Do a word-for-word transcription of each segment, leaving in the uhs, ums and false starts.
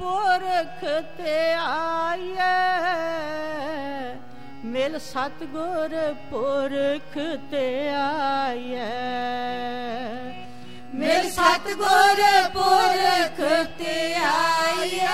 पुरख ते आए, मिल सतगुर पुरख ते आए, मिल सतगुर पुरख ते आए,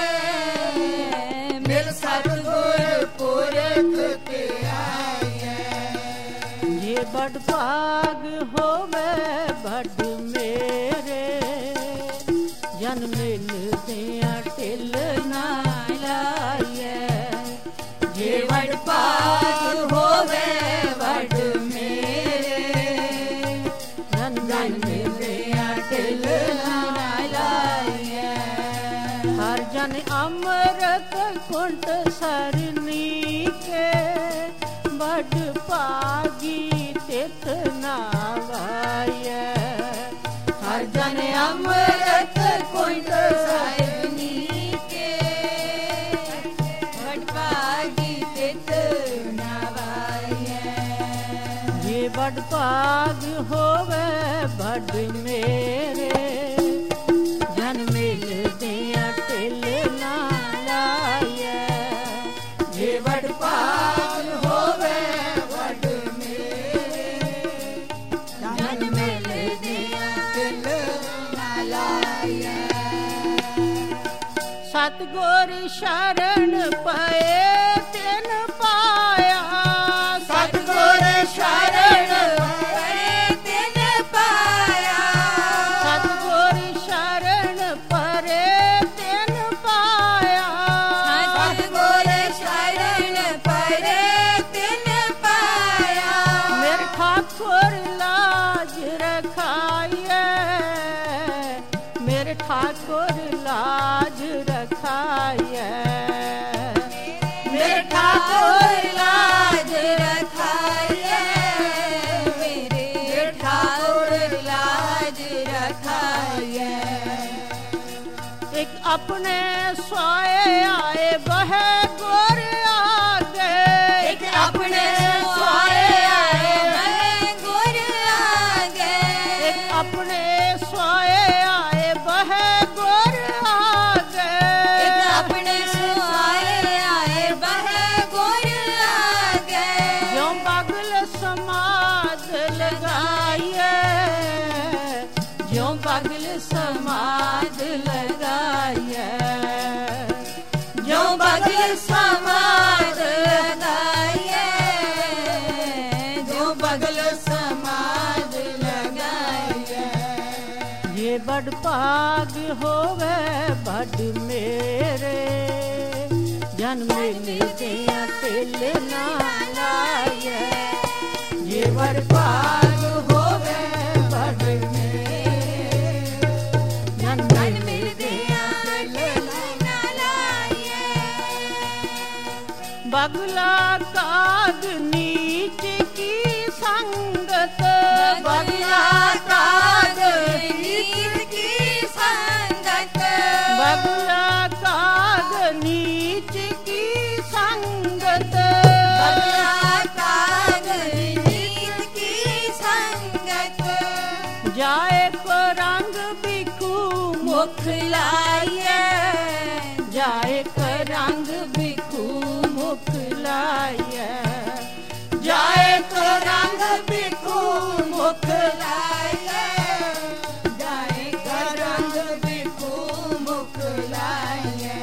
मिल सतगुर पुरख ते आए। ये बड़ भाग होवे बड़ मेरे, जन मिल दिया टिल ना लाए। ये बड़ भाग होवे बड़ मेरे, जन मिल दिया टिल ना लाए। हर जन अमृत कुंट सरनी के, बड़ पागी तित नावाए। हर जन अमृत कुंड सरनी के, बड़ पागी तित नावाए। ये बड़ भाग होवे बड़ मेरे, जन मिल दिया टिल ना लाए। ये बड़ भाग होवे बड़ मेरे, जन मिल दिया टिल ना लाए। सतगुर शरण पाए तिन पाया, सतगुर शरण परे तिन पाया, सतगुर शरण परे तिन पाया। सतगुर शरण परे तिन पाया। मेरे ठाकुर लाज रखाए, मेरे ठाकुर लाज रखाए। मेरे ठाकुर लाज रखाए, मेरे ठाकुर लाज रखाए। एक अपने सोए आए बह गोर आगे, एक अपने सोए आए बह गुर आगे, एक अपने सोए आए बह गोर आगे। एक अपने सोए आए बह गुर आगे। जो बगल समाज लगाइए, जो बगल समाज लगाइए, जो बगल समाज लगाइए, जो बगल समाज लगाइए। ये बड़ भाग होवे बड़ मेरे, जन मिल दिया टिल ना लाए। ये बड़ भाग होवे बड़ मेरे, जन मिल दिया टिल ना लाइए। बगला काग नीच की संगत, बगला काग नीच की संगत, बगला काग नीच की संगत। बगला काग नीच की संगत। जाए को रंग बिखू मुख लाइए, जाए को रंग बिखू मुख लाइए। जाए को रंग बिखू मुख लाइए, जाए को रंग बिखू मुख लाइए।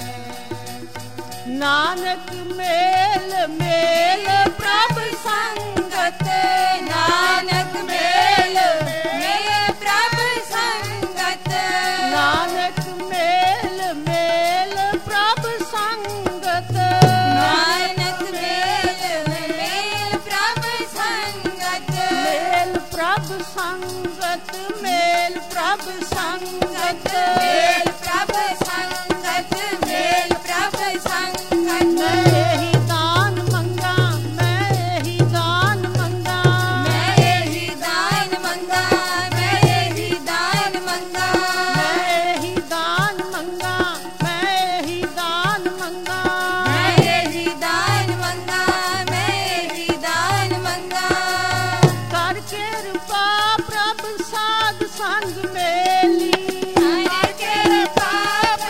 नानक मेल मेल प्रभ संगत, नानक मेल मेल प्रभ संगत, नानक मेल मेल प्रभ संगत। नानक मेल मेल प्रभ संगत, मेल प्रभ संगत, मेल प्रभ संगत, मेल प्रभ संगत, मेल प्रभ संगत। मैं यही दान मंगा, मैं यही दान मंगा, मैं यही दान मंगा, मैं यही दान मंगा, मैं यही दान मंगा, मैं यही दान मंगा। मैं यही दान मंगा, मैं यही दान मंगा। करके रूपा प्रभ साध संग मेली, करके रूपा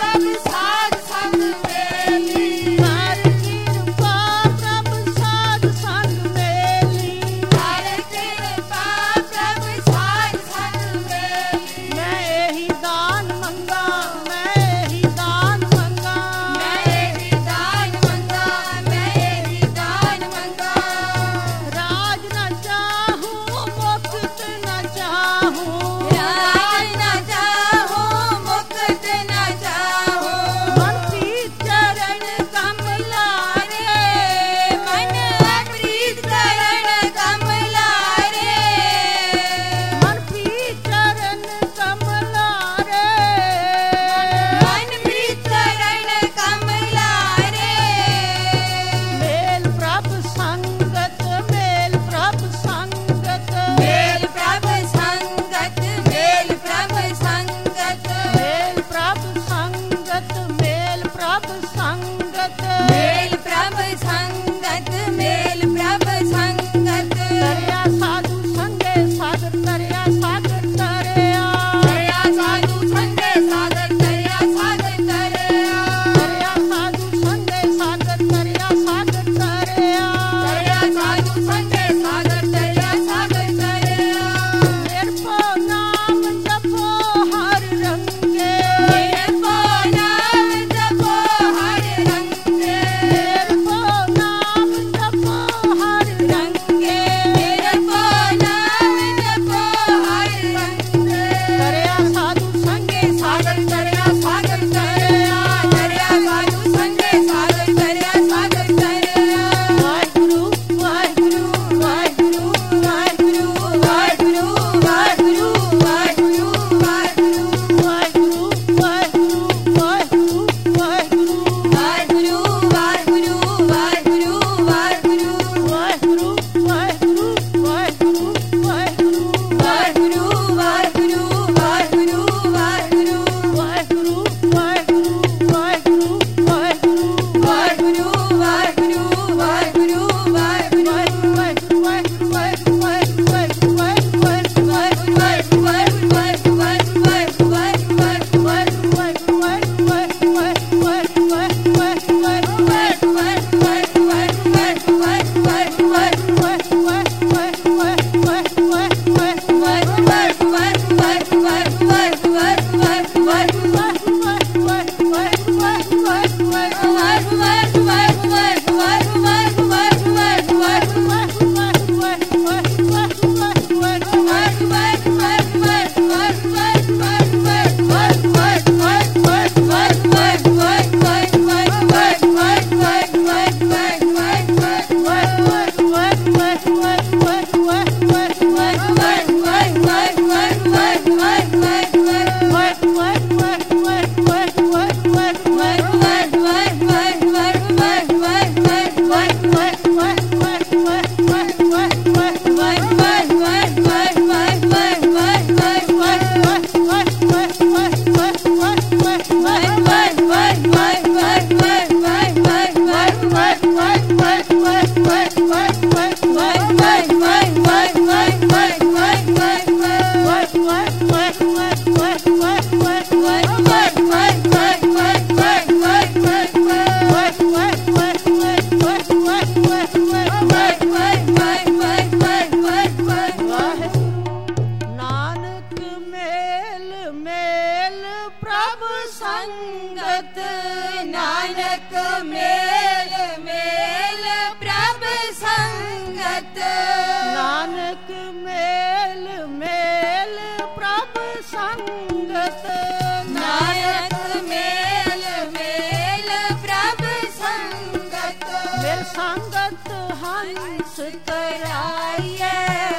मेल मेल प्रभ संगत नानक मेल मेल प्रभ संगत नानक मेल मेल प्रभ संगत मेल संगत हंस कराइए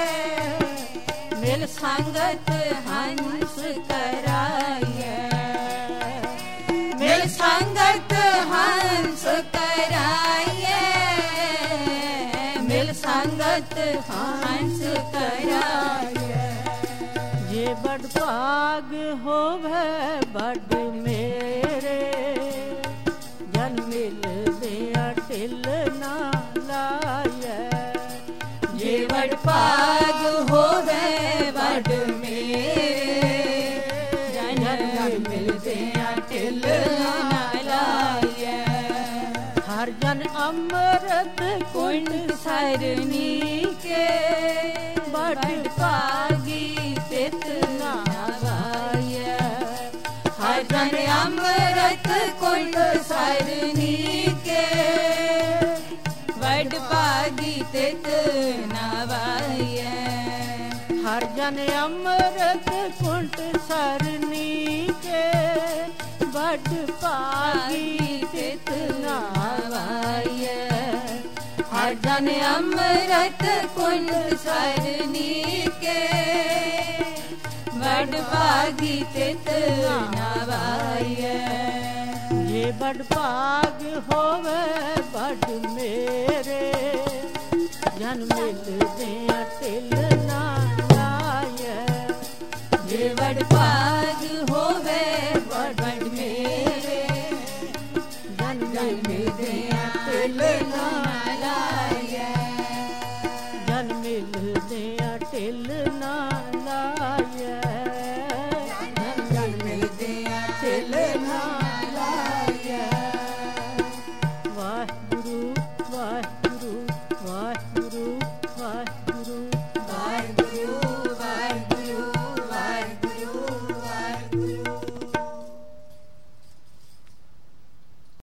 मिल संगत हंस कराइए मिल संगत हंस कराइए मिल संगत हंस कराइए ये बड़ भाग होवे बड़ मेरे जन मिल दिया टिल ना लाए ये बड़ भाग होवे बड़ मेरे जन मिलते टिल ना लाइए हर जन अमृत कुंड सरनी के बड़ भागी तित ना गाइए हर जन अमृत कुंड सरनी के बड़ भागी तित ना गाइए हर जन अमृत कुंड सरनी के बड़ पागी तित नावाइए हर जन अमृत कुंड सरनी के बड़ भागी तित नावाइए ये बड़ भाग होवे बड़ मेरे जन मिल दिया टिल ना लाए ये बड़ भाग होवे बड़ मेरे जन जन मिल दिया टिल ना